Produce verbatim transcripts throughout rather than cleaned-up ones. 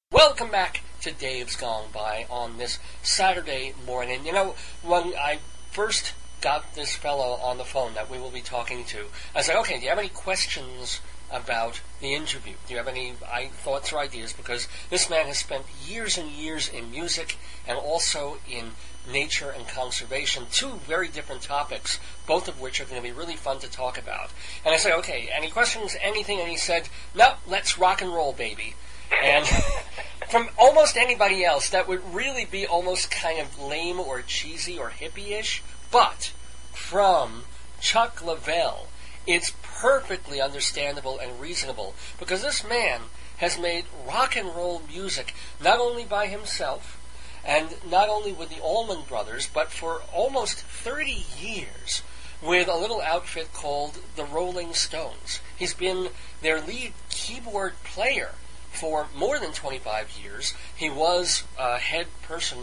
Welcome back to Dave's Gone By on this Saturday morning. You know, when I first got this fellow on the phone that we will be talking to, I said, okay, do you have any questions about the interview? Do you have any I, thoughts or ideas? Because this man has spent years and years in music and also in nature and conservation, two very different topics, both of which are going to be really fun to talk about. And I said, okay, any questions, anything? And he said, no, let's rock and roll, baby. And from almost anybody else, that would really be almost kind of lame or cheesy or hippie-ish. But from Chuck Leavell, it's perfectly understandable and reasonable, because this man has made rock and roll music not only by himself and not only with the Allman Brothers, but for almost thirty years with a little outfit called the Rolling Stones. He's been their lead keyboard player for more than twenty-five years. He was a head person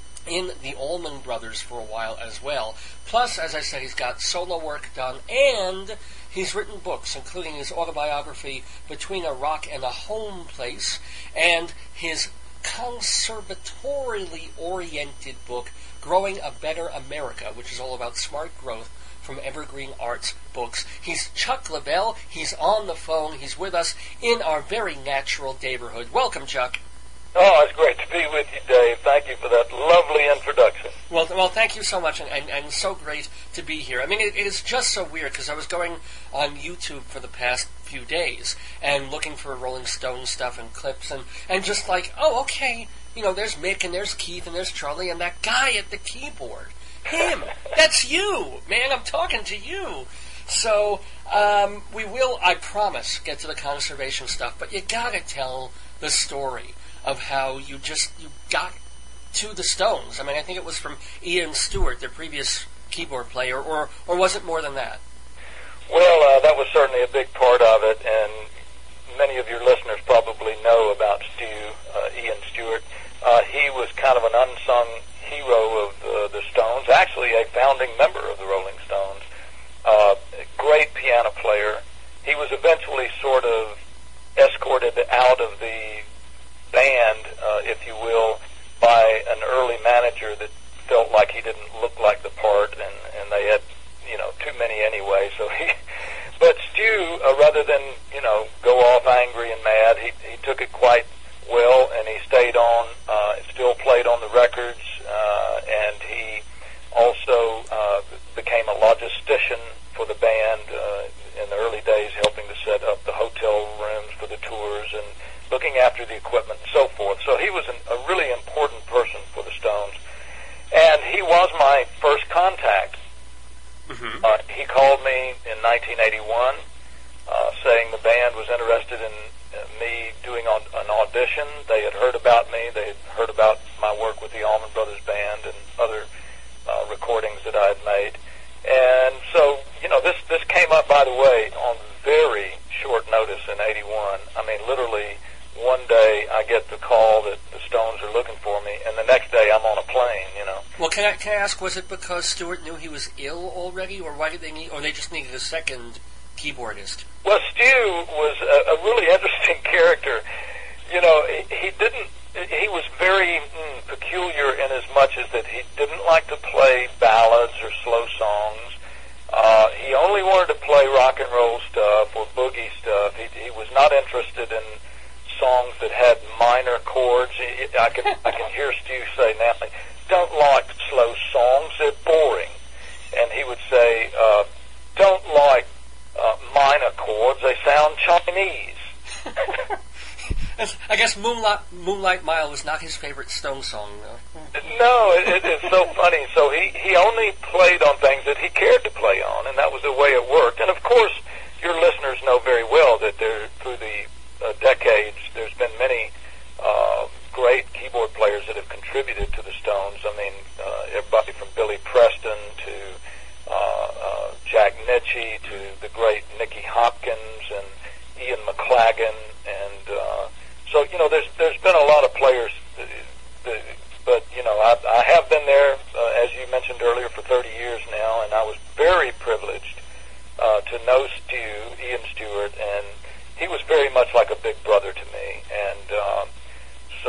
in the Allman Brothers for a while as well. Plus, as I said, he's got solo work done, and he's written books, including his autobiography, Between a Rock and a Home Place, and his conservatorially oriented book, Growing a Better America, which is all about smart growth from Evergreen Arts Books. He's Chuck Leavell. He's on the phone. He's with us in our very natural neighborhood. Welcome, Chuck. Oh, it's great to be with you, Dave. Thank you for that lovely introduction. Well, well, thank you so much, and, and, and so great to be here. I mean, it, it is just so weird, because I was going on YouTube for the past few days and looking for Rolling Stone stuff and clips, and, and just like, oh, okay, you know, there's Mick, and there's Keith, and there's Charlie, and that guy at the keyboard. Him! That's you! Man, I'm talking to you! So, um, we will, I promise, get to the conservation stuff, but you gotta tell the story of how you just, you got to the Stones. I mean, I think it was from Ian Stewart, their previous keyboard player, or, or was it more than that? Well, uh, that was certainly a big part of it, and many of your listeners probably know about Stu, uh, Ian Stewart. Uh, he was kind of an unsung hero of uh, the Stones, actually a founding member of the Rolling Stones. Uh, great piano player. He was eventually sort of escorted out of the band, uh, if you will, by an early manager that felt like he didn't look like the part, and, and they had, you know, too many anyway. So he, but Stu, uh, rather than, you know, go off angry and mad, he, he took it quite well, and he stayed on, uh, still played on the records, uh, and he also uh, became a logistician for the band uh, in the early days, helping to set up the hotel rooms for the tours and looking after the equipment and so forth. So he was an, a really important person for the Stones, and he was my first contact. Mm-hmm. Uh, he called me in nineteen eighty-one, uh, saying the band was interested in uh, me doing on, an audition. They had heard about me. They had heard about my work with the Allman Brothers Band and other uh, recordings that I had made. And so, you know, this, this came up, by the way, on very short notice in eighty-one. I mean, literally, one day I get the call that the Stones are looking for me, and the next day I'm on a plane, you know. Well, can I, can I ask, was it because Stewart knew he was ill already, or why did they need, or they just needed a second keyboardist? Well, Stu was a, a really interesting character. You know, he, he didn't, he was very mm, peculiar in as much as that he didn't like to play ballads or slow songs. Uh, he only wanted to play rock and roll stuff or boogie stuff. He, he was not interested in songs that had minor chords. He, I can I can hear Stu say now, "Don't like slow songs; they're boring." And he would say, uh, "Don't like uh, minor chords; they sound Chinese." I guess Moonlight, Moonlight Mile was not his favorite Stone song, though. No, it, it is so funny. So he, he only played on things that he cared to play on, and that was the way it worked. And of course, your listeners know very well that there, through the uh, decades, there's been many uh, great keyboard players that have contributed to the Stones. I mean, uh, everybody from Billy Preston to uh, uh, Jack Nitzsche to the great Nicky Hopkins and Ian McLagan, and uh, so, you know, there's there's been a lot of players, uh, the, but, you know, I, I have been there, uh, as you mentioned earlier, for thirty years now, and I was very privileged uh, to know Stu, Ian Stewart, and he was very much like a big brother to me, and um,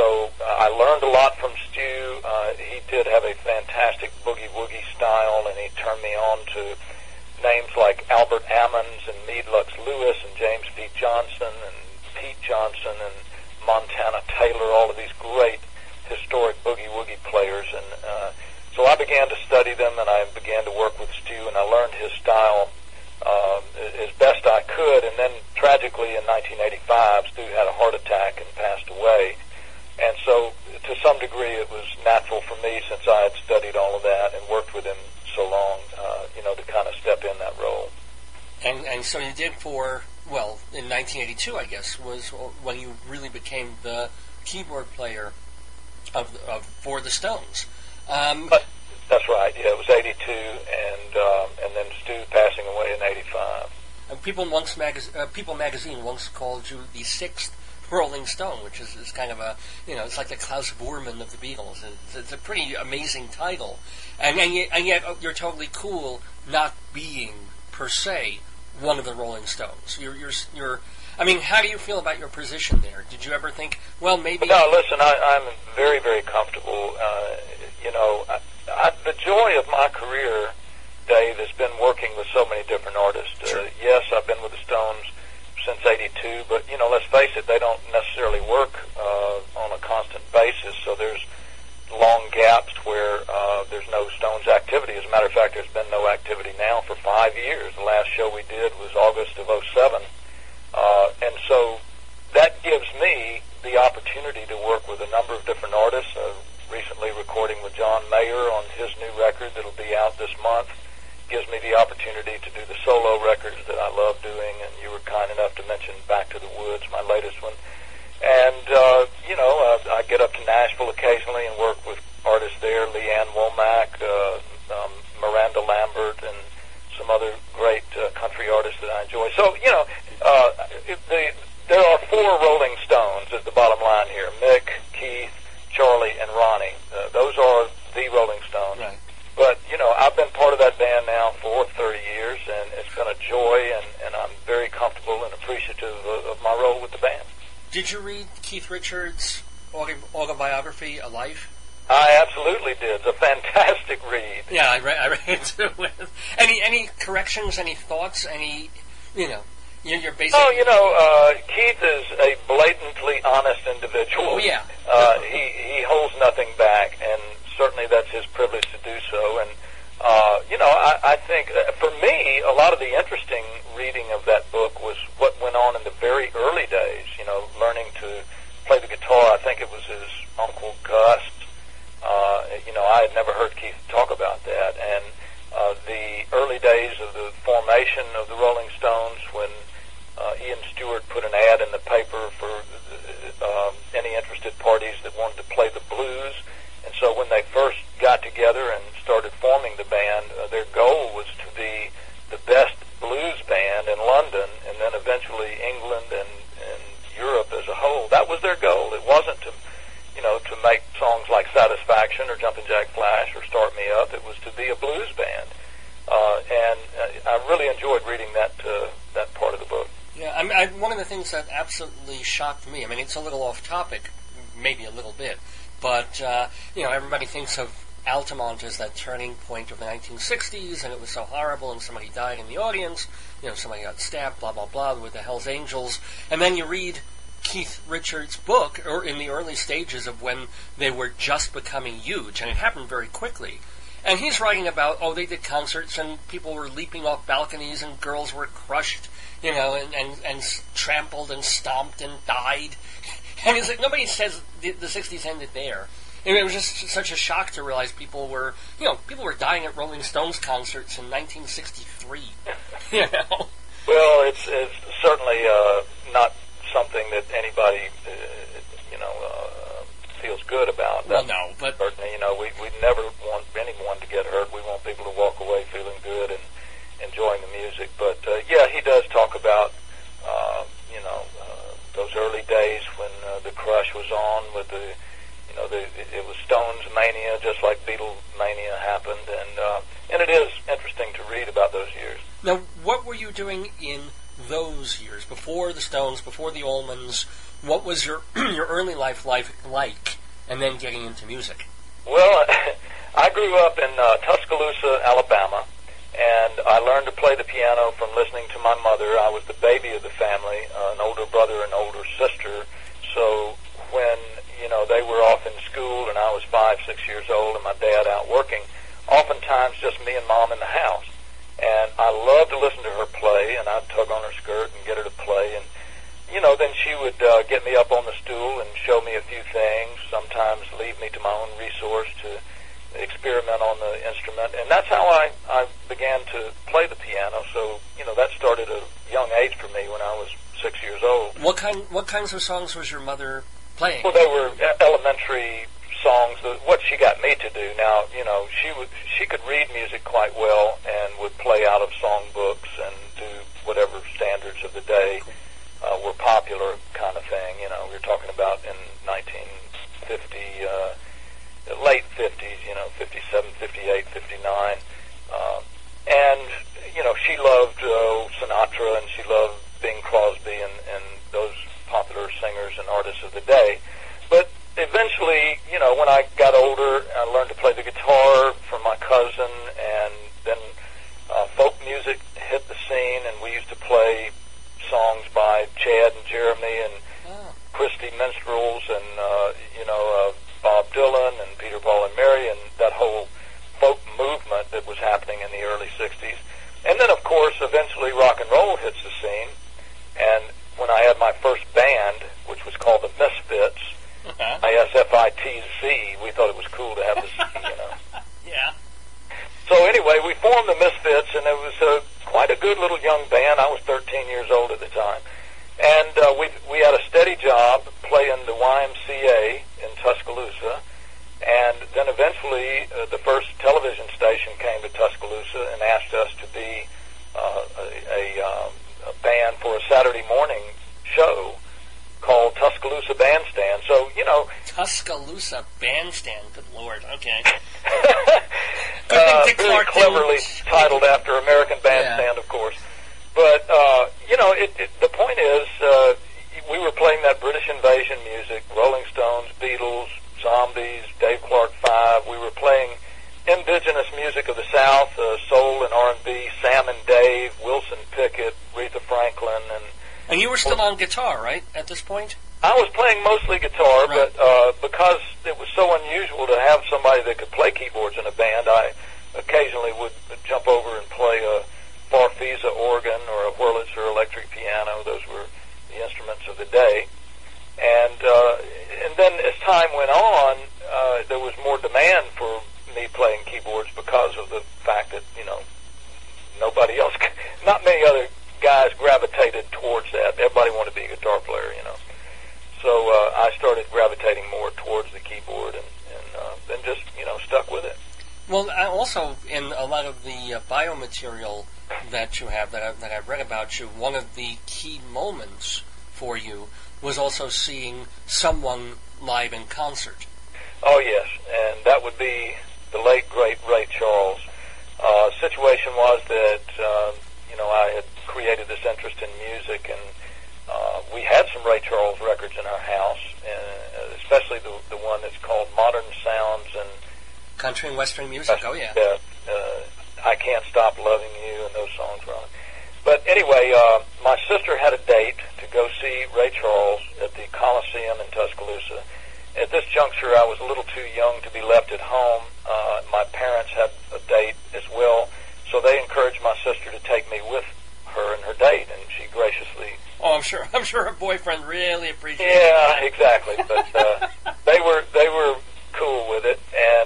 learned a lot from Stu. Uh, he did have a fantastic boogie-woogie style, and he turned me on to names like Albert Ammons and Meade Lux Lewis and James P. Johnson and Pete Johnson and Montana Taylor, all of these great historic boogie-woogie players. And uh, so I began to study them, and I began to work with Stu, and I learned his style um, as best I could. And then, tragically, in nineteen eighty-five, Stu had a heart attack and passed away. And so, to some degree, it was natural for me, since I had studied all of that and worked with him so long, uh, you know, to kind of step in that role. And and so you did for, well, in nineteen eighty-two, I guess, was when you really became the keyboard player of, of for the Stones. Um, but that's right. Yeah, it was eighty-two, and um, and then Stu passing away in eighty-five. And People once magaz- uh, People magazine once called you the sixth Rolling Stone, which is, is kind of a, you know, it's like the Klaus Voormann of the Beatles. It's, it's a pretty amazing title, and and yet, and yet you're totally cool not being per se one of the Rolling Stones. You're you're you're. I mean, how do you feel about your position there? Did you ever think, well, maybe? No, listen, I, I'm very, very comfortable. Uh, you know, I, I, the joy of my career, Dave, has been working with so many different artists. Sure. Uh, yes, I've been with the Stones since eighty-two, but, you know, let's face it, they don't necessarily work uh, on a constant basis, so there's long gaps where uh, there's no Stones activity. As a matter of fact, there's been no activity now for five years. The last show we did was August of oh seven. Uh, and so that gives me the opportunity to work with a number of different artists. Uh, recently recording with John Mayer on his new record that'll be out this month. Gives me the opportunity to do the solo records that I love doing, and you were kind enough to mention Back to the Woods, my latest one. And, uh, you know, uh, I get up to Nashville occasionally and work with artists there, Leanne Womack, uh, um, Miranda Lambert, and some other great uh, country artists that I enjoy. So, you know, uh, it, the, there are four Rolling Stones is the bottom line here. Mick, Keith, Charlie, and Ronnie. Uh, those are the Rolling Stones. Right. But, you know, I've been part of that band now for thirty years, and it's been a joy, and, and I'm very comfortable and appreciative of, of my role with the band. Did you read Keith Richards' autobiography, A Life? I absolutely did. It's a fantastic read. Yeah, I read, I read it too. any any corrections, any thoughts, any, you know, you're, you're basically... Oh, you know, uh, Keith is a blatantly honest individual. Oh, yeah. Uh, he, he holds nothing back, and certainly that's his privilege to do so. And, uh, you know, I, I think, uh, for me, a lot of the interesting reading of that book was what went on in the very early days, you know, learning to play the guitar. I think it was his Uncle Gus. Uh, you know, I had never heard Keith talk about that. And uh, the early days of the formation of the Rolling Stones, when uh, Ian Stewart put an ad in the paper for uh, um, any interested parties that wanted to play the blues. And so when they first got together and started forming the band, uh, their goal was to be the best blues band in London, and then eventually England and, and Europe as a whole. That was their goal. It wasn't to, you know, to make songs like Satisfaction or Jumpin' Jack Flash or Start Me Up. It was to be a blues band. Uh, and uh, I really enjoyed reading that uh, that part of the book. Yeah, I mean, I, one of the things that absolutely shocked me, I mean, it's a little off topic, maybe a little bit, but, uh, you know, everybody thinks of Altamont as that turning point of the nineteen sixties, and it was so horrible, and somebody died in the audience, you know, somebody got stabbed, blah, blah, blah, with the Hells Angels, and then you read Keith Richards' book, or in the early stages of when they were just becoming huge, and it happened very quickly. And he's writing about, oh, they did concerts, and people were leaping off balconies, and girls were crushed, you know, and, and, and trampled and stomped and died. And it's like, nobody says the, the sixties ended there. And it was just such a shock to realize people were, you know, people were dying at Rolling Stones concerts in nineteen sixty-three, you know. Well, it's, it's certainly uh, not something that anybody, uh, you know, uh, feels good about. Well, no, but... Certainly, you know, we, we never want anyone to get hurt. We want people to walk away feeling good and enjoying the music. But, uh, yeah, he does talk about, uh, you know, uh, those early days when uh, the crush was on with the, you know, the, it was Stones mania, just like Beatle mania happened. And, uh, and it is interesting to read about those years. Now, what were you doing in those years, before the Stones, before the Allmans? What was your your early life life like and then getting into music? Well, I grew up in uh, Tuscaloosa, Alabama, and I learned to play the piano from listening to my mother. I was the baby of the family, uh, an older brother and older sister. So when, you know, they were off in school and I was five, six years old and my dad out working, oftentimes just me and Mom in the house. And I loved to listen to her play, and I'd tug on her skirt and get her to play. And, you know, then she would uh, get me up on the stool and show me a few things, sometimes leave me to my own resource to experiment on the instrument. And that's how I, I began to play the piano. So, you know, that started at a young age for me when I was six years old. What kind? What kinds of songs was your mother playing? Well, they were elementary songs, what she got me to do. Now, you know, she would she could read music quite well and would play out of songbooks and do whatever standards of the day uh, were popular kind of thing. You know, we were talking about in nineteen fifty, uh, late fifties, you know, fifty-seven, fifty-eight, fifty-nine. Uh, and, you know, she loved uh, Sinatra and she loved Bing Crosby and, and those popular singers and artists of the day. But eventually, you know, when I got older, I learned to play the guitar from my cousin, and then uh, folk music hit the scene, and we used to play songs by Chad and Jeremy and oh. Christy Minstrels and, uh, you know, uh, Bob Dylan and Peter, Paul, and Mary, and that whole folk movement that was happening in the early sixties. And then, of course, eventually rock and roll hits the scene, and when I had my first band, which was called the Misfits, uh-huh. I S F I T Z, we thought it was cool to have the C, you know. Yeah. So anyway, we formed the Misfits, and it was uh, quite a good little young band. I was thirteen years old at the time. And uh, we we had a steady job playing the Y M C A in Tuscaloosa. And then eventually uh, the first television station came to Tuscaloosa and asked us to be uh, a, a, um, a band for a Saturday morning show called Tuscaloosa Bandstand. So, you know... Tuscaloosa Bandstand, good Lord, okay. uh, very cleverly titled after American Bandstand, yeah. of course. But, uh, you know, it, it, the point is, uh, we were playing that British invasion music, Rolling Stones, Beatles, Zombies, Dave Clark Five. We were playing indigenous music of the South, uh, soul and R and B, Sam and Dave, Wilson Pickett, Aretha Franklin, and... And you were still on guitar, right, at this point? I was playing mostly guitar, right. but uh, because it was so unusual to have somebody that could play keyboards in a band, I occasionally would jump over and play a Farfisa organ or a Wurlitzer electric piano. Those were the instruments of the day. And uh, and then as time went on, uh, there was more demand for me playing keyboards because of the fact that, you know, nobody else, not many other guys gravitated towards that. Everybody wanted to be a guitar player, you know. So uh, I started gravitating more towards the keyboard and, and uh, then just, you know, stuck with it. Well, I also, in a lot of the uh, biomaterial that you have, that, I, that I've read about you, one of the key moments for you was also seeing someone live in concert. Oh, yes, and that would be the late, great Ray Charles. Uh, situation was that, uh, you know, I had created this interest in music, and uh, we had some Ray Charles records in our house, and especially the the one that's called Modern Sounds and Country and Western Music. Oh yeah, uh, uh, I Can't Stop Loving You, and those songs were on it. But anyway, uh, my sister had a date to go see Ray Charles at the Coliseum in Tuscaloosa. At this juncture, I was a little too young to be left at home. Uh, my parents had a date as well, so they encouraged my sister to take me with her and her date, and she graciously... Oh, I'm sure. I'm sure her boyfriend really appreciated yeah, that. Yeah, exactly. But uh, they were they were cool with it, and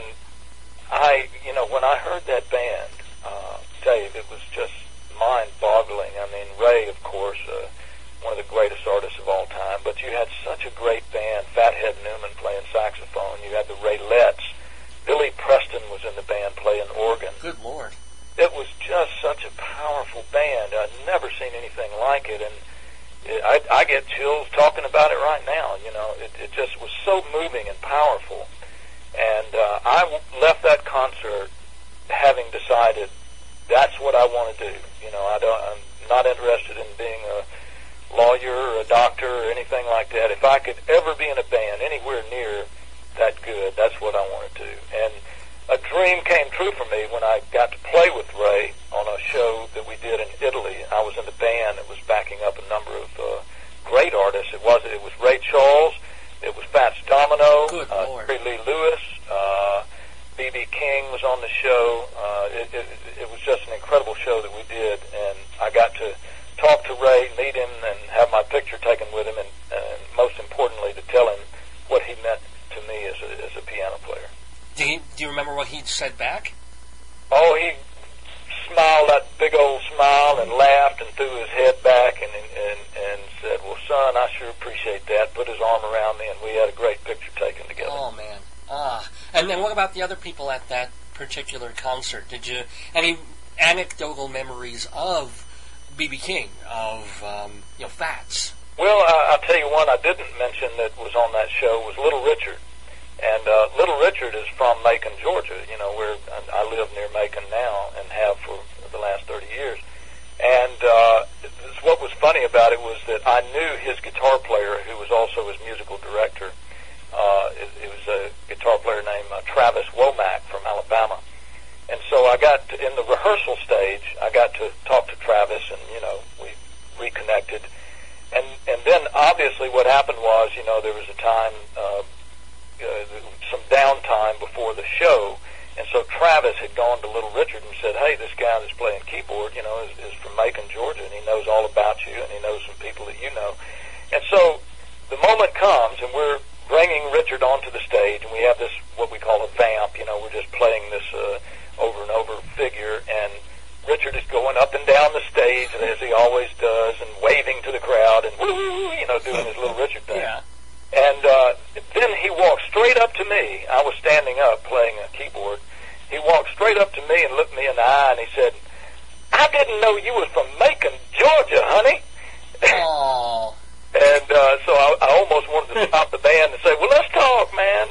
I, you know, when I heard that band, uh, Dave, it was just mind-boggling. I mean, Ray, of course, uh, one of the greatest artists of all time, but you had such a great band. Fathead Newman playing saxophone. You had the Raylettes. Billy Preston was in the band playing organ. Good Lord. It was just such a powerful band. I'd never seen anything like it, and it, I, I get chills talking about it right now. You know, it, it just was so moving and powerful. And uh, I w- left that concert having decided that's what I want to do. You know, I don't, I'm not interested in being a lawyer or a doctor or anything like that. If I could ever be in a band anywhere near that came true for me when I got to play with Ray on a show that we did in Italy. I was in the band that was backing up a number of uh, great artists. It was it was Ray Charles, it was Fats Domino, Good uh, Lord. Jerry Lee Lewis, uh, B B King was on the show. Uh, it, it, it was just an incredible show that we did, and I got to talk to Ray, meet him, and have my picture taken with him, and, and most importantly, to tell him what he meant to me as a, as a piano player. Do you, do you remember what he said back? Oh, he smiled that big old smile and laughed and threw his head back and and, and said, "Well, son, I sure appreciate that." Put his arm around me, and we had a great picture taken together. Oh, man. Ah. And then what about the other people at that particular concert? Did you, any anecdotal memories of B B King, of, um, you know, Fats? Well, I, I'll tell you one I didn't mention that was on that show was Little Richard. And uh, Little Richard is from Macon, Georgia, you know, where I live near Macon now and have for the last thirty years. And uh, this, what was funny about it was that I knew his guitar player, who was also his musical director. Uh, it, it was a guitar player named uh, Travis Womack from Alabama. And so I got to, in the rehearsal stage, I got to talk to Travis, and, you know, we reconnected. And, and then, obviously, what happened was, you know, there was a time... Uh, Uh, some downtime before the show, and so Travis had gone to Little Richard and said, "Hey, this guy that's playing keyboard, you know, is, is from Macon, Georgia, and he knows all about you, and he knows some people that you know." And so the moment comes, and we're bringing Richard onto the stage, and we have this, what we call a vamp, you know, we're just playing this uh, over and over figure, and Richard is going up and down the stage, as he always does, and waving to the crowd, and woo, you know, doing his Little Richard thing. Yeah. And uh, then he walked straight up to me. I was standing up playing a keyboard. He walked straight up to me and looked me in the eye, and he said, "I didn't know you was from Macon, Georgia, honey." Aww. And uh, so I, I almost wanted to stop the band and say, "Well, let's talk, man."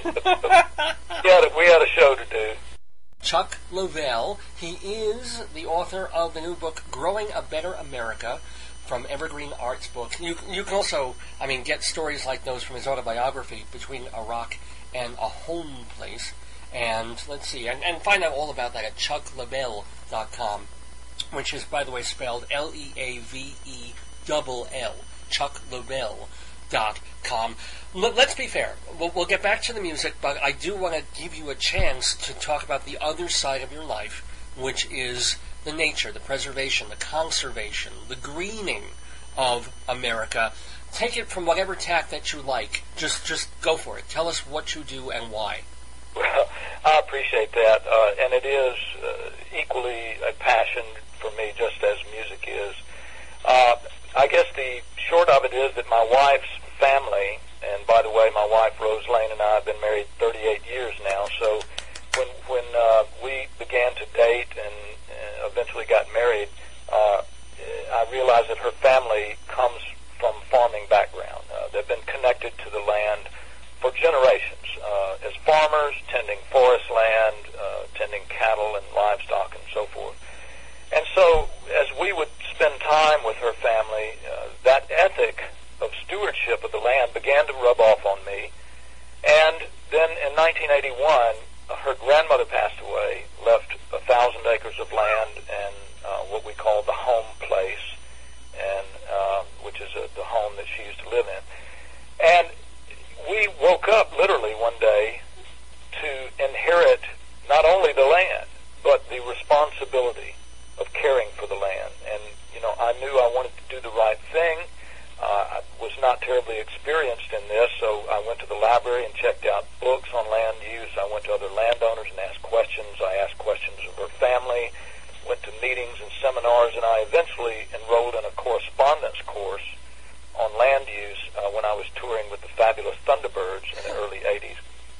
we, had a, we had a show to do. Chuck Leavell, he is the author of the new book, Growing a Better America, from Evergreen Arts Books. You, you can also, I mean, get stories like those from his autobiography, Between a Rock and a Home Place. And let's see, and, and find out all about that at chuck leavell dot com, which is, by the way, spelled L E A V E L L, chuck leavell dot com. L- let's be fair. We'll, we'll get back to the music, but I do want to give you a chance to talk about the other side of your life, which is the nature, the preservation, the conservation, the greening of America. Take it from whatever tack that you like. Just just go for it. Tell us what you do and why. Well, I appreciate that, uh, and it is uh, equally a passion for me, just as music is. Uh, I guess the short of it is that my wife's family, and by the way, my wife Rose Lane and I have been married thirty-eight years now, so when when uh, we began to date and eventually got married, uh, I realized that her family comes from farming background. Uh, they've been connected to the land for generations uh, as farmers, tending forest land, uh, tending cattle and livestock and so forth. And so as we would spend time with her family, uh, that ethic of stewardship of the land began to rub off on me. And then in nineteen eighty-one, her grandmother passed away, left a thousand acres of land and uh, what we call the home place, and uh, which is a, the home that she used to live in. And we woke up literally one day to inherit not only the land, but the responsibility of caring for the land. And, you know, I knew I wanted to do the right thing. Uh, I was not terribly experienced in this, so I went to the library and checked out books on land use. I went to other landowners and asked questions. I asked questions of her family, went to meetings and seminars, and I eventually enrolled in a correspondence course on land use uh, when I was touring with the Fabulous Thunderbirds in the early eighties.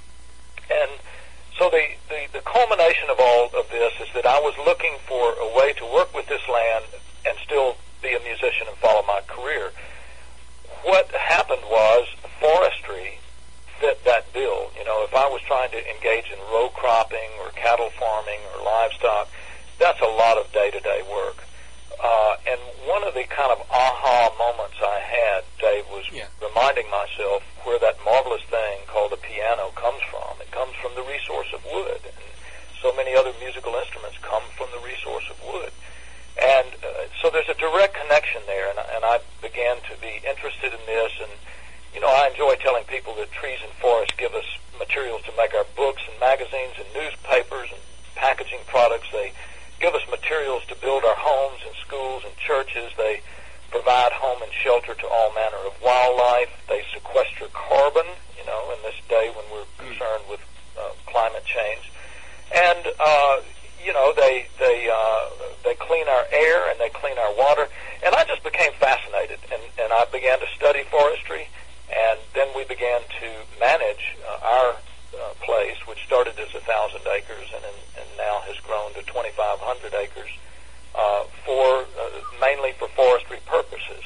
And so the, the, the culmination of all of this is that I was looking for a way to work with this land and still be a musician and follow my career. What happened was forestry fit that bill. You know, if I was trying to engage in row cropping or cattle farming or livestock, that's a lot of day-to-day work. Uh, and one of the kind of aha moments I had, Dave, was yeah. reminding myself where that marvelous thing called a piano comes from. It comes from the resource of wood. And so many other musical instruments come from the resource of wood. And uh, so there's a direct connection there, and, and I began to be interested in this. And, you know, I enjoy telling people that trees and forests give us materials to make our books and magazines and newspapers and packaging products. They give us materials to build our homes and schools and churches. They provide home and shelter to all manner of wildlife. They sequester carbon, you know, in this day when we're concerned with uh, climate change. And, uh, you know, they they uh, they clean our air and they clean our water. And I just became fascinated, and, and I began to study forestry. And then we began to manage uh, our uh, place, which started as a thousand acres and, and now has grown to twenty-five hundred acres, uh, for uh, mainly for forestry purposes.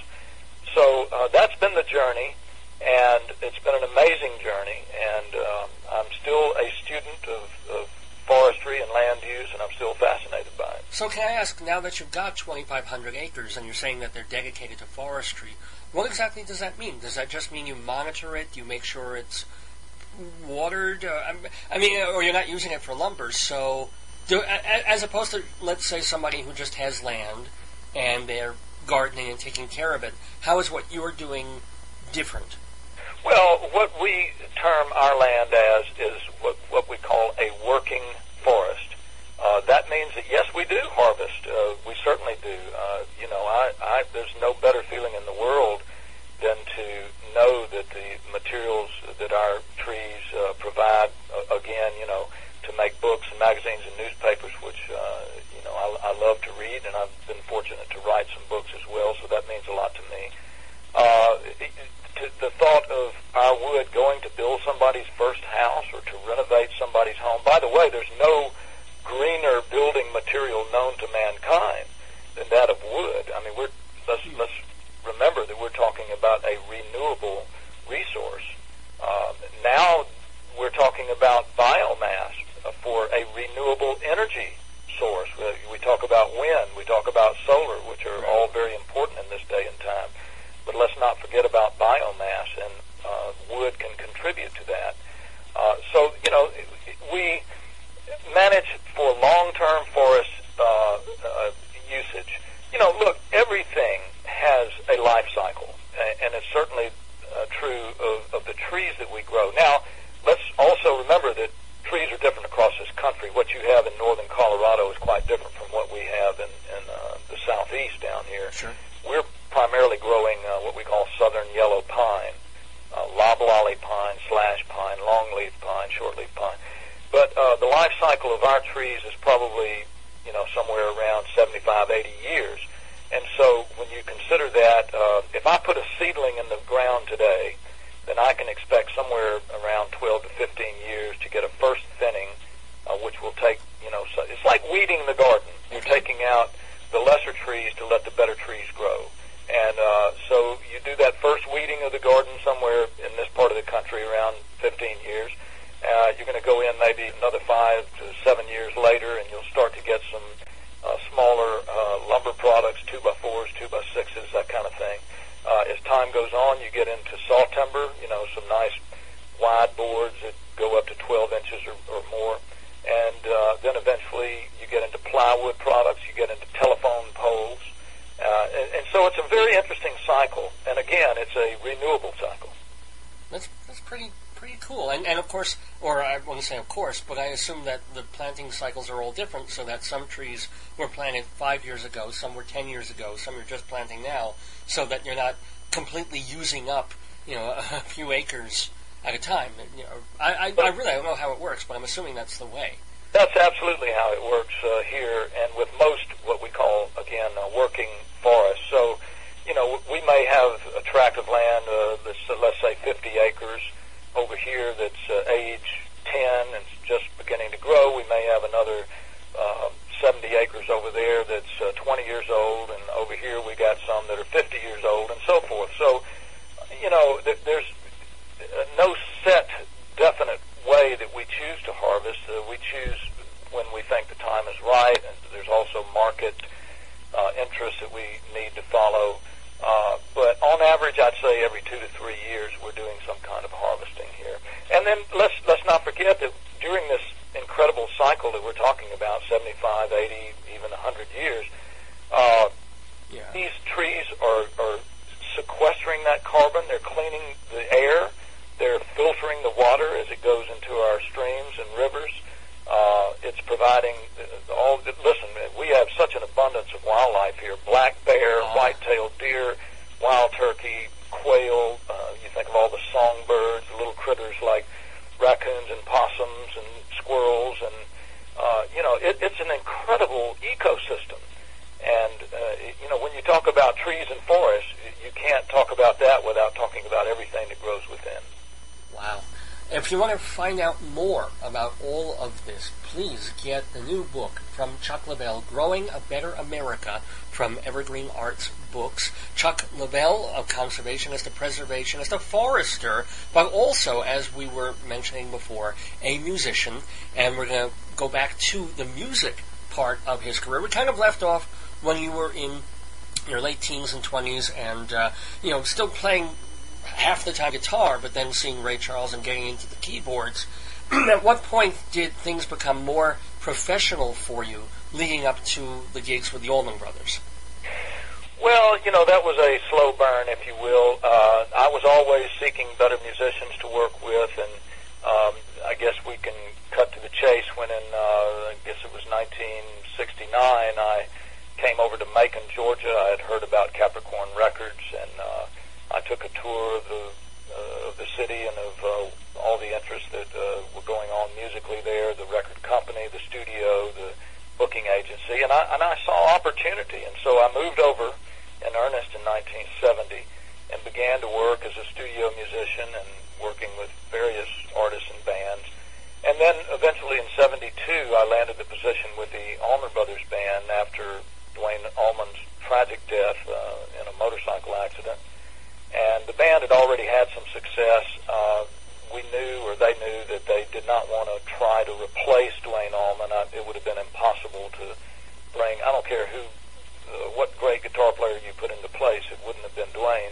So uh, that's been the journey, and it's been an amazing journey. And um, I'm still a student of, of forestry and land use, and I'm still fascinated by it. So can I ask, now that you've got twenty-five hundred acres and you're saying that they're dedicated to forestry, what exactly does that mean? Does that just mean you monitor it, you make sure it's watered? Uh, I mean, or you're not using it for lumber, so do, as opposed to, let's say, somebody who just has land and they're gardening and taking care of it, how is what you're doing different? Well, what we term our land as is what, what we call a working forest. Uh, that means that, yes, we do harvest. Uh, we certainly do. Uh, you know, I, I, there's no better feeling in the world than to know that the materials that our trees uh, provide, uh, again, you know, to make books and magazines and newspapers, which, uh, you know, I, I love to read, and I've been fortunate to write some books as well, so that means a lot to me. Uh, to, the thought of our wood going to build somebody's first house or to renovate somebody's home. By the way, there's no greener building material known to mankind than that of wood. I mean, we're let's, let's remember that we're talking about a renewable resource. Uh, now we're talking about biomass uh, for a renewable energy source. We, we talk about wind, we talk about solar, which are all very important in this day and time. But let's not forget about biomass, and uh, wood can contribute to that. Uh, so, you know, we manage for long-term forest uh, uh, usage. You know, look, everything has a life cycle, and it's certainly uh, true of, of the trees that we grow. Now, let's also remember that trees are different across this country. What you have in northern Colorado is quite different from what we have in, in uh, the southeast down here. Sure. We're primarily growing uh, what we call southern yellow pine, uh, loblolly pine, slash pine, longleaf pine, shortleaf pine. But uh, the life cycle of our trees is probably, you know, somewhere around seventy-five, eighty years. And so when you consider that, uh, if I put a seedling in the ground today, then I can expect somewhere around twelve to fifteen years to get a first thinning, uh, which will take, you know, so it's like weeding the garden. You're taking out the lesser trees to let the better trees grow. And uh, so you do that first weeding of the garden somewhere in this part of the country around fifteen years. Uh, you're going to go in maybe another five to seven years later, and you'll start to get some uh, smaller uh, lumber products, two by fours, two by sixes, that kind of thing. Uh, as time goes on, you get into saw timber, you know, some nice wide boards that go up to twelve inches or, or more. And uh, then eventually you get into plywood products, you get into telephone poles. Uh, and, and so it's a very interesting cycle. And again, it's a renewable cycle. That's, that's pretty pretty cool. And, and of course, or I want to say of course, but I assume that the planting cycles are all different, so that some trees were planted five years ago, some were ten years ago, some you're just planting now, so that you're not completely using up, you know, a few acres at a time. You know, I, I, I really don't know how it works, but I'm assuming that's the way. That's absolutely how it works uh, here, and with most what we call, again, uh, working forests. So, you know, we may have a tract of land, uh, that's, uh, let's say fifty acres over here that's uh, age ten and just beginning to grow. We may have another uh, seventy acres over there that's uh, twenty years old, and over here we got some that are fifty years old, and so forth. So, you know, th- there's uh, no set definite way that we choose to harvest. Uh, we choose when we think the time is right, and there's also market uh, interests that we need to follow. Uh, but on average, I'd say every two to three years we're doing some kind of harvesting here. And then let's let's not forget that during this incredible incredible cycle that we're talking about, seventy-five, eighty, even one hundred years, uh, yeah. these trees are, are sequestering that carbon. They're cleaning the air. They're filtering the water as it goes into our streams and rivers. Uh, it's providing all. Listen, we have such an abundance of wildlife here: black bear, oh. white-tailed deer, wild turkey, quail. Uh, you think of all the songbirds, the little critters like raccoons and possums and squirrels, and uh, you know, it, it's an incredible ecosystem. And uh, you know, when you talk about trees and forests, you can't talk about that without talking about everything that grows within. Wow. If you want to find out more about all of this, please get the new book from Chuck Leavell, Growing a Better America, from Evergreen Arts Books. Chuck Leavell, a conservationist, a preservationist, a forester, but also, as we were mentioning before, a musician. And we're going to go back to the music part of his career. We kind of left off when you were in your late teens and twenties and, uh, you know, still playing half the time guitar, but then seeing Ray Charles and getting into the keyboards. At what point did things become more professional for you leading up to the gigs with the Allman Brothers? Well, you know, that was a slow burn, if you will. Uh, I was always seeking better musicians to work with, and um, I guess we can cut to the chase when in, uh, I guess it was nineteen sixty-nine, I came over to Macon, Georgia. I had heard about Capricorn Records, and uh, I took a tour of the uh, of the city and of uh, all the interests that uh, were going on musically there, the record company, the studio, the booking agency, and I, and I saw opportunity. And so I moved over in earnest in nineteen seventy and began to work as a studio musician and working with various artists and bands. And then eventually in seventy-two, I landed the position with the Allman Brothers Band after Duane Allman's tragic death uh, in a motorcycle accident. And the band had already had some success. Uh, we knew, or they knew, that they did not want to try to replace Duane Allman. I, it would have been impossible to bring, I don't care who, uh, what great guitar player you put into place, it wouldn't have been Duane.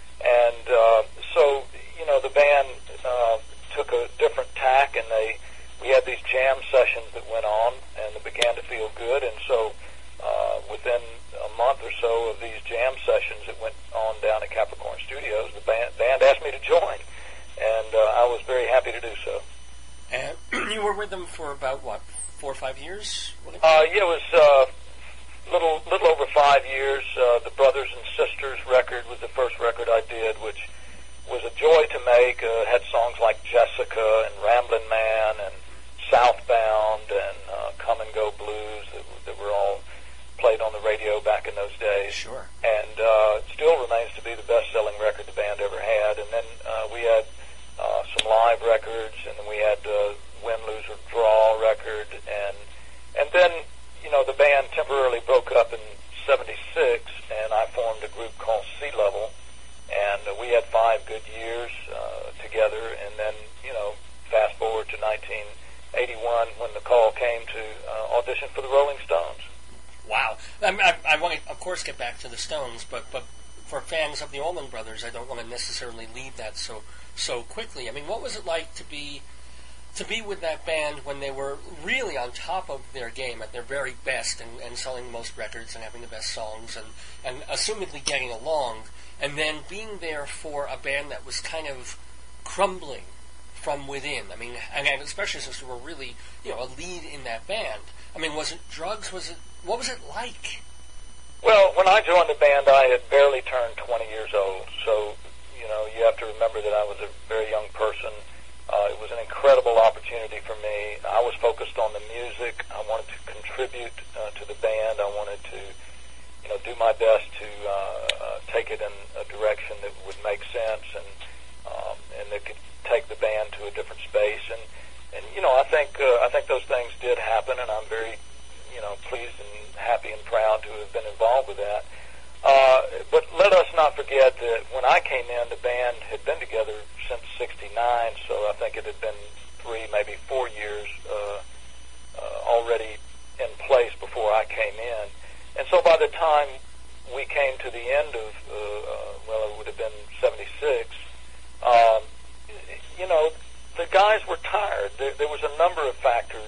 And uh, so, you know, the band uh, took a different tack, and they we had these jam sessions that went on, and it began to feel good. And so uh, within a month or so of these jam sessions that went on down at Capricorn Studios, the band, band asked me to join, and uh, I was very happy to do so. And you were with them for about, what, four or five years? Uh, yeah, it was uh, little little over five years. Uh, the Brothers and Sisters record was the first record I did, which was a joy to make. Uh, it had songs like Jessica and Ramblin' Man and Southbound and uh, Come and Go Blues that, that were all played on the radio back in those days. Sure. And uh, it still remains to be the best-selling record the band ever had. And then uh, we had uh, some live records, and then we had uh, Win, Lose, or Draw record. And and then, you know, the band temporarily broke up in seventy-six, and I formed a group called Sea Level. And uh, we had five good years uh, together. And then, you know, fast forward to nineteen eighty-one when the call came to uh, audition for the Rolling Stones. Wow. I, I, I want to, of course, get back to the Stones, but, but for fans of the Allman Brothers, I don't want to necessarily leave that so so quickly. I mean, what was it like to be to be with that band when they were really on top of their game, at their very best, and, and selling the most records and having the best songs, and, and assumedly getting along, and then being there for a band that was kind of crumbling from within? I mean, and especially since you were really, you know, a lead in that band. I mean, was it drugs? Was it What was it like? Well, when I joined the band, I had barely turned twenty years old. So, you know, you have to remember that I was a very young person. Uh, it was an incredible opportunity for me. I was focused on the music. I wanted to contribute uh, to the band. I wanted to, you know, do my best to uh, uh, take it in a direction that would make sense and um, and that could take the band to a different space. And, and you know, I think uh, I think those things did happen, and I'm very, you know, pleased and happy and proud to have been involved with that. Uh, but let us not forget that when I came in, the band had been together since sixty-nine, so I think it had been three, maybe four years uh, uh, already in place before I came in. And so by the time we came to the end of, uh, uh, well, it would have been seventy-six, um, you know, the guys were tired. There, there was a number of factors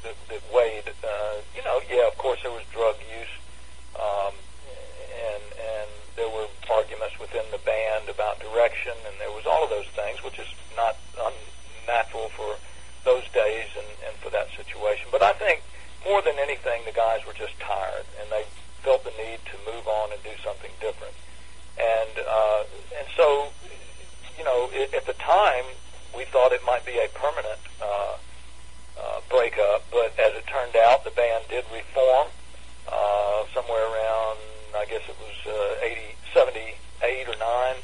that, that weighed. Uh, you know, yeah, of course there was drug use, um, and and there were arguments within the band about direction, and there was all of those things, which is not unnatural for those days and, and for that situation. But I think more than anything, the guys were just tired, and they felt the need to move on and do something different. And uh, and so, you know, it, at the time, we thought it might be a permanent uh, uh, breakup, but as it turned out, the band did reform uh, somewhere around, I guess it was uh, eighty, seventy-eight or nine,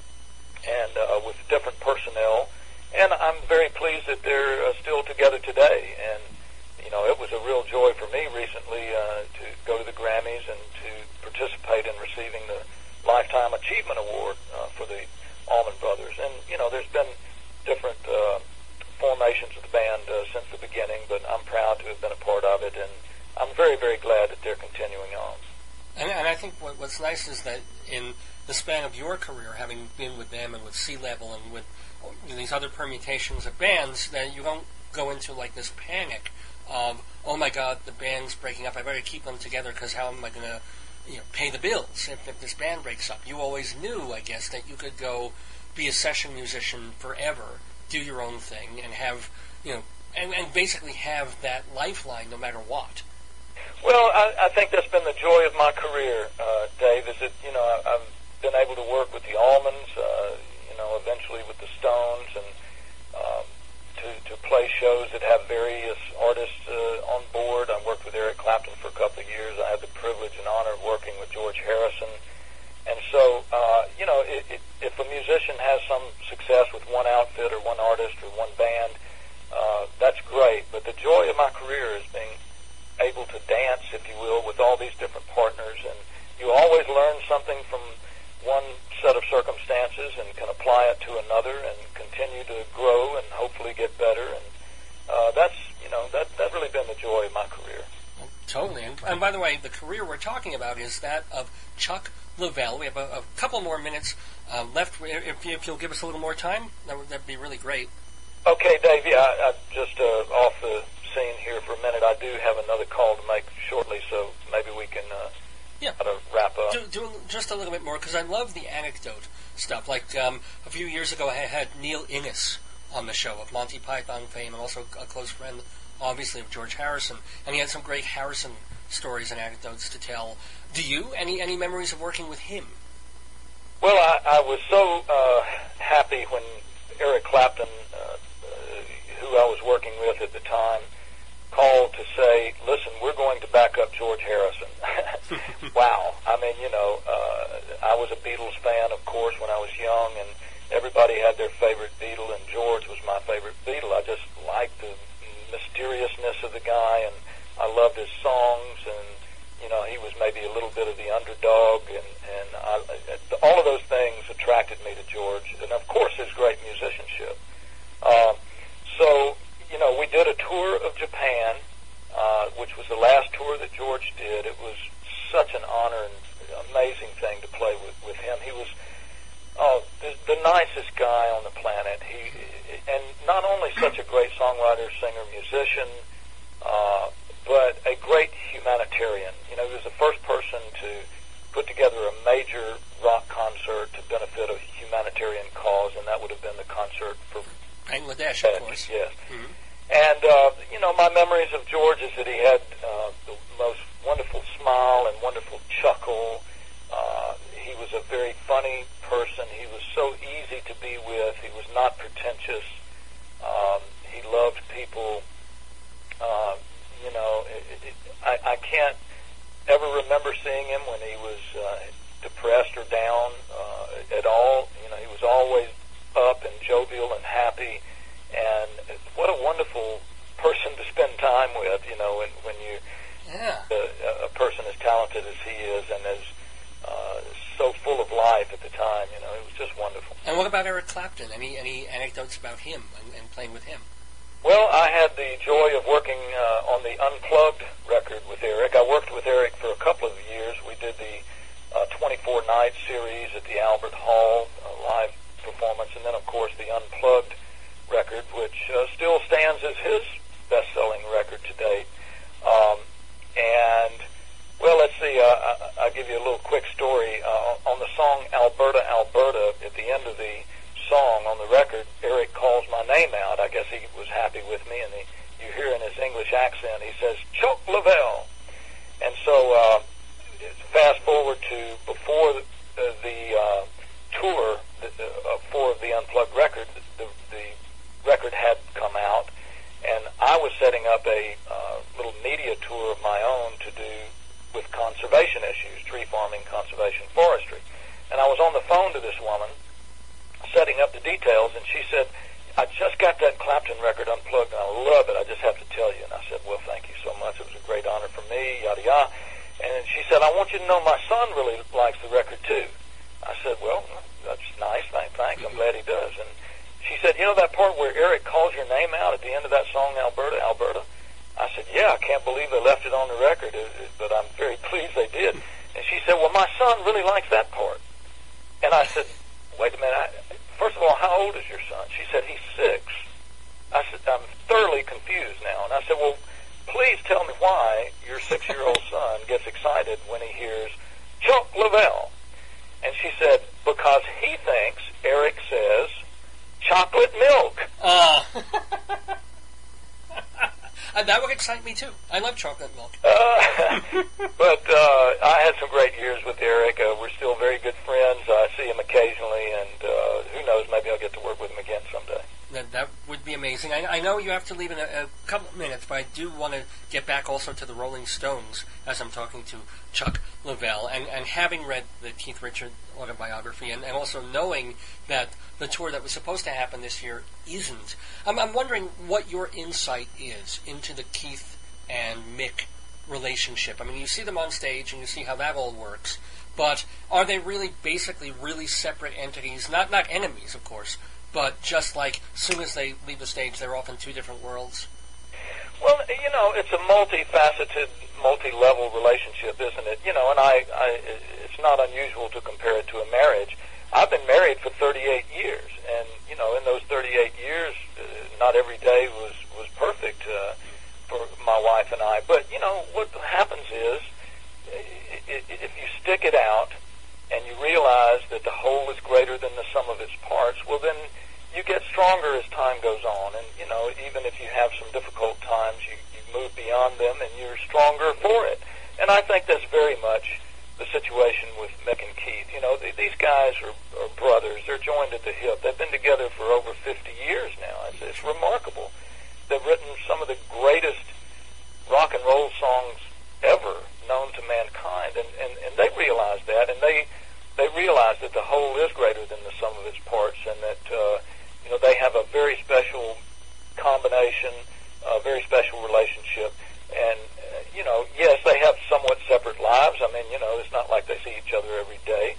and uh, with different personnel. And I'm very pleased that they're uh, still together today. And, you know, it was a real joy for me recently uh, to go to the Grammys and to participate in receiving the Lifetime Achievement Award uh, for the Allman Brothers. And, you know, there's been different uh, formations of the band uh, since the beginning, but I'm proud to have been a part of it, and I'm very, very glad that they're continuing on. And, and I think what, what's nice is that in the span of your career, having been with them and with Sea Level and with you know, these other permutations of bands, that you don't go into like this panic of, oh my God, the band's breaking up, I better keep them together because how am I going to you know, pay the bills if, if this band breaks up? You always knew, I guess, that you could go be a session musician forever, do your own thing, and have, you know, and, and basically have that lifeline no matter what. Well, I, I think that's been the joy of my career, uh, Dave, is that, you know, I, I've been able to work with the Allmans, uh, you know, eventually with the Stones, and um, to, to play shows that have various artists uh, on board. I worked with Eric Clapton for a couple of years. I had the privilege and honor of working with George Harrison. And so, uh, you know, it, it, if a musician has some success with one outfit or one artist or one band, uh, that's great. But the joy of my career is being able to dance, if you will, with all these different partners. And you always learn something from one set of circumstances and can apply it to another and continue to grow and hopefully get better. And uh, that's, you know, that that's really been the joy of my career. Well, totally. And, and by the way, the career we're talking about is that of Chuck Leavell. We have a, a couple more minutes uh, left. If, if you'll give us a little more time, that would that'd be really great. Okay, Dave. Yeah, I, I just uh, off the scene here for a minute. I do have another call to make shortly, so maybe we can uh, yeah. try to wrap up. Do, do just a little bit more, because I love the anecdote stuff. Like um, a few years ago, I had Neil Innes on the show of Monty Python fame, and also a close friend, obviously, of George Harrison, and he had some great Harrison stories and anecdotes to tell. Do you? Any any memories of working with him? Well, I, I was so uh, happy when Eric Clapton, uh, uh, who I was working with at the time, called to say, listen, we're going to back up George Harrison. Wow. I mean, you know, uh, I was a Beatles fan, of course, when I was young, and everybody had their favorite Beatle, and George was my favorite Beatle. I just liked the mysteriousness of the guy, and I loved his songs, and you know, he was maybe a little bit of the underdog, and, and I, all of those things attracted me to George, and of course his great musicianship. Um, so, you know, we did a tour of Japan, uh, which was the last tour that George did. It was such an honor and amazing thing to play with, with him. He was oh, the, the nicest guy on the planet. He, and not only such a great songwriter, singer, musician, uh, but a great humanitarian. You know, he was the first person to put together a major rock concert to benefit a humanitarian cause, and that would have been the concert for Bangladesh, of course. Yes. Mm-hmm. And, uh, you know, my memories of George is that he had uh, the most wonderful smile and wonderful chuckle. Uh, he was a very funny person. He was so easy to be with. He was not pretentious. Um, he loved people. Uh, you know, it, it, I, I can't ever remember seeing him when he was uh, depressed or down uh, at all. You know, he was always up and jovial and happy. And what a wonderful person to spend time with, you know, when, when you, yeah. uh, a person as talented as he is and as uh, so full of life at the time, you know, it was just wonderful. And what about Eric Clapton? Any any anecdotes about him and, and playing with him? Well, I had the joy of working uh, on the Unplugged record with Eric. I worked with Eric for a couple of years. We did the uh, twenty-four night series at the Albert Hall, uh, live performance, and then, of course, the Unplugged record, which uh, still stands as his best-selling record today. I guess he was happy with me, and he, you hear in his English accent, he says, Chuck Leavell. And so uh, fast forward to before the, uh, the uh, tour the, uh, for the Unplugged record, the, the record had come out, and I was setting up a uh, little media tour of my own to do with conservation issues, tree farming, conservation, forestry. And I was on the phone to this woman, setting up the details, and she said, I just got that Clapton record Unplugged, and I love it. I just have to tell you. And I said, well, thank you so much. It was a great honor for me, yada, yada. And she said, I want you to know my son really likes the record, too. I said, well, that's nice. Thanks. I'm glad he does. And she said, you know that part where Eric calls your name out at the end of that song, Alberta, Alberta? I said, yeah, I can't believe they left it on the record, but I'm very pleased they did. And she said, well, my son really likes that part. And I said, wait a minute. I, first of all, how old is your son? She said, he's six. I said, I'm thoroughly confused now. And I said, well, please tell me why your six-year-old son gets excited when he hears Chuck Leavell. And she said, because he thinks Eric says chocolate milk. Uh. And that would excite me, too. I love chocolate milk. Uh, but uh, I had some great years with Eric. Uh, we're still very good friends. I see him occasionally, and uh, who knows, maybe I'll get to work with him again someday. That, that would be amazing. I, I know you have to leave in a, a couple of minutes, but I do want to get back also to the Rolling Stones as I'm talking to Chuck Leavell, and, and having read the Keith Richards autobiography, and, and also knowing that the tour that was supposed to happen this year isn't. I'm, I'm wondering what your insight is into the Keith and Mick relationship. I mean, you see them on stage and you see how that all works, but are they really basically really separate entities? Not not enemies, of course, but just like as soon as they leave the stage, they're off in two different worlds? Well, you know, it's a multifaceted, multi-level relationship, isn't it? You know, and I, I, it's not unusual to compare it to a marriage. I've been married for thirty-eight years, and, you know, in those thirty-eight years, uh, not every day was, was perfect uh, for my wife and I. But, you know, what happens is, if you stick it out and you realize that the whole is greater than the sum of its parts, well, then you get stronger as time goes on. And, you know, even if you have some difficult times, you, you move beyond them and you're stronger for it. And I think that's very much the situation with Mick and Keith. You know, th- these guys are, are brothers. They're joined at the hip. They've been together for over fifty years now. It's, it's remarkable. They've written some of the greatest rock and roll songs ever known to mankind, and, and, and they realize that, and they they realize that the whole is greater than the sum of its parts, and that uh, you know, they have a very special combination, a very special relationship. And, uh, you know, yes, they have somewhat separate lives. I mean, you know, it's not like they see each other every day.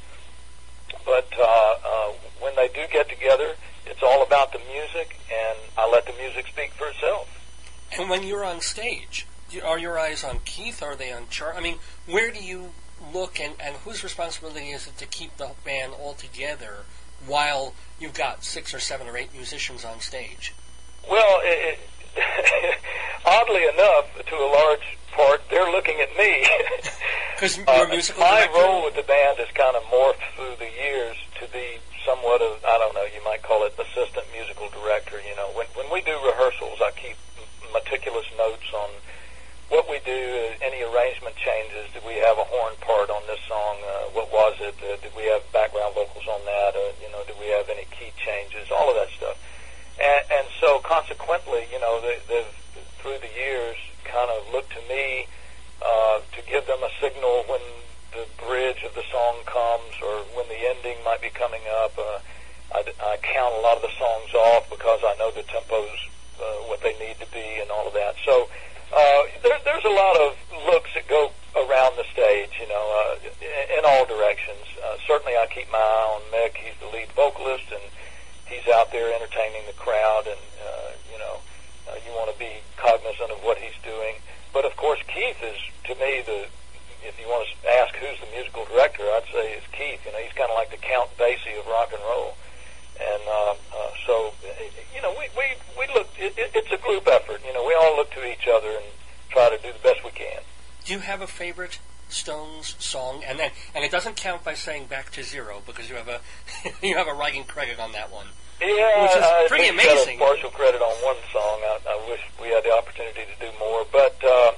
But uh, uh, when they do get together, it's all about the music, and I let the music speak for itself. And when you're on stage, are your eyes on Keith? Are they on Char? I mean, where do you look, and, and whose responsibility is it to keep the band all together while you've got six or seven or eight musicians on stage? Well, it, it, oddly enough, to a large part, they're looking at me. Because uh, your musical my director? role with the band has kind of morphed through the years to be somewhat of, I don't know, you might call it assistant musical director. You know, when when we do rehearsals, I keep meticulous notes on what we do, uh, any arrangement changes. Did we have a horn part on this song? Uh, what was it? Uh, did we have background vocals on that? Uh, you know, did we have any key changes? All of that stuff. And, and so consequently, you know, they, they've, through the years, kind of looked to me uh, to give them a signal when the bridge of the song comes or when the ending might be coming up. Uh, I, I count a lot of the songs off because I know the tempo's uh, what they need to be and all of that. So uh, there, there's a lot of looks that go around the stage, you know, uh, in, in all directions. Uh, certainly I keep my eye on Mick. He's the lead vocalist, and he's out there entertaining the crowd, and, uh, you know, uh, you want to be cognizant of what he's doing. But, of course, Keith is, to me, the, if you want to ask who's the musical director, I'd say it's Keith. You know, he's kind of like the Count Basie of rock and roll. And uh, uh, so, you know, we, we, we look, it, it, it's a group effort. You know, we all look to each other and try to do the best we can. Do you have a favorite Stones song? And then, and it doesn't count by saying Back to Zero, because you have a you have a writing credit on that one. Yeah, which is I pretty think got amazing. a partial credit on one song. I, I wish we had the opportunity to do more. But uh,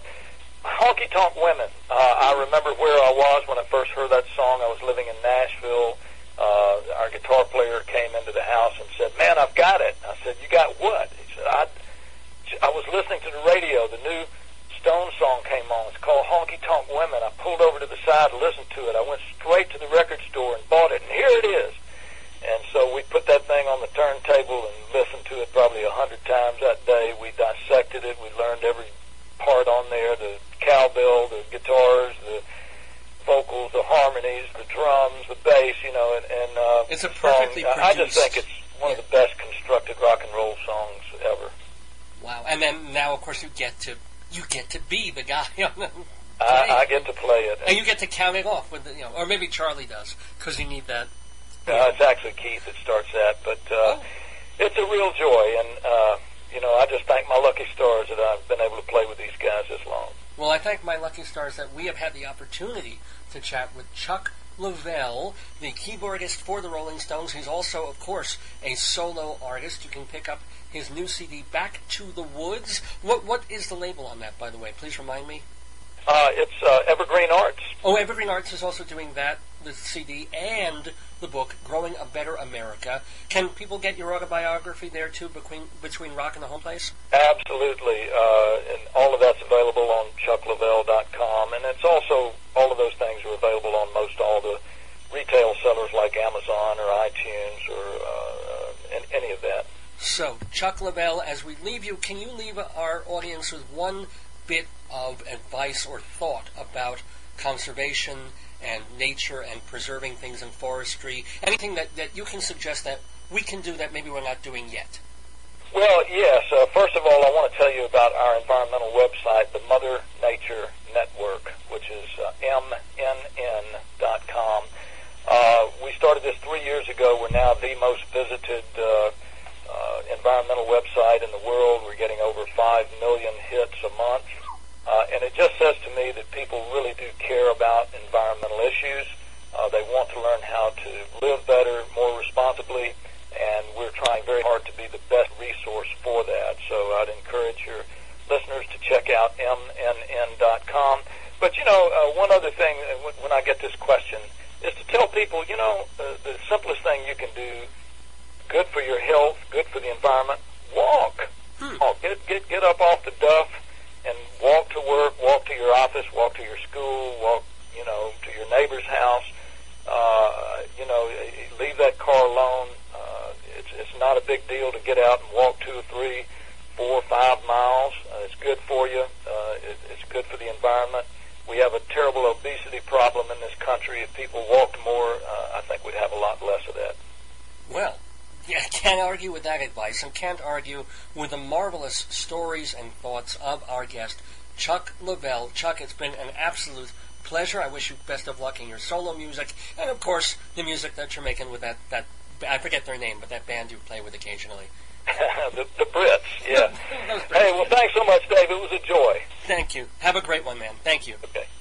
Honky Tonk Women, uh, I remember where I was when I first heard that song. I was living in Nashville. Uh, our guitar player came into the house and said, "Man, I've got it." I said, "You got what?" He said, I, I was listening to the radio. The new Stone song came on. It's called Honky Tonk Women. I pulled over to the side to listen to it. I went straight to the record store and bought it, and here it is. And so we put that thing on the turntable and listened to it probably a hundred times that day. We dissected it. We learned every part on there, the cowbell, the guitars, the vocals, the harmonies, the drums, the bass, you know, and, and uh, it's a perfectly song, produced. I just think it's one of the best constructed rock and roll songs ever. Wow! And then now, of course, you get to you get to be the guy on the. I, I get to play it, and you get to count it off with the, you know, or maybe Charlie does because you need that. Uh, it's actually Keith that starts that, but uh, oh. It's a real joy, and uh, you know, I just thank my lucky stars that I've been able to play with these guys this long. Well, I thank my lucky stars that we have had the opportunity to chat with Chuck Leavell, the keyboardist for the Rolling Stones. He's also, of course, a solo artist. You can pick up his new C D, Back to the Woods. What What is the label on that, by the way? Please remind me. Uh, it's uh, Evergreen Arts. Oh, Evergreen Arts is also doing that, the C D, and the book, Growing a Better America. Can people get your autobiography there, too, between between Rock and the Home Place? Absolutely. Uh, and all of that's available on chuck leavell dot com. And it's also, all of those things are available on most all the retail sellers like Amazon or iTunes or uh, uh, any of that. So, Chuck Leavell, as we leave you, can you leave our audience with one bit of advice or thought about conservation and nature and preserving things in forestry? Anything that, that you can suggest that we can do that maybe we're not doing yet? Well, yes. Uh, first of all, I want to tell you about our environmental website, the Mother Nature Network, which is uh, M N N dot com. Uh, we started this three years ago. We're now the most visited uh, uh, environmental website in the world. We're getting over five million hits a month. Uh, and it just says to me that people really do care about environmental issues. Uh, they want to learn how to live better, more responsibly, and we're trying very hard to be the best resource for that. So I'd encourage your listeners to check out M N N dot com. But, you know, uh, one other thing, uh, when I get this question, is to tell people, you know, uh, the simplest thing you can do, good for your health, good for the environment, walk. Hmm. Walk. Get, get, get up off the duff and walk to work, walk to your office, walk to your school, walk, you know, to your neighbor's house. Uh, you know, leave that car alone. Uh, it's, it's not a big deal to get out and walk two or three, four, five miles. Uh, it's good for you. Uh, it, it's good for the environment. We have a terrible obesity problem in this country. If people walked more, uh, I think we'd have a lot less of that. Well, yeah, can't argue with that advice, and can't argue with the marvelous stories and thoughts of our guest, Chuck Leavell. Chuck, it's been an absolute pleasure. I wish you best of luck in your solo music, and of course, the music that you're making with that, that I forget their name, but that band you play with occasionally. the, the Brits, yeah. Brits, hey, well, yeah. Thanks so much, Dave. It was a joy. Thank you. Have a great one, man. Thank you. Okay.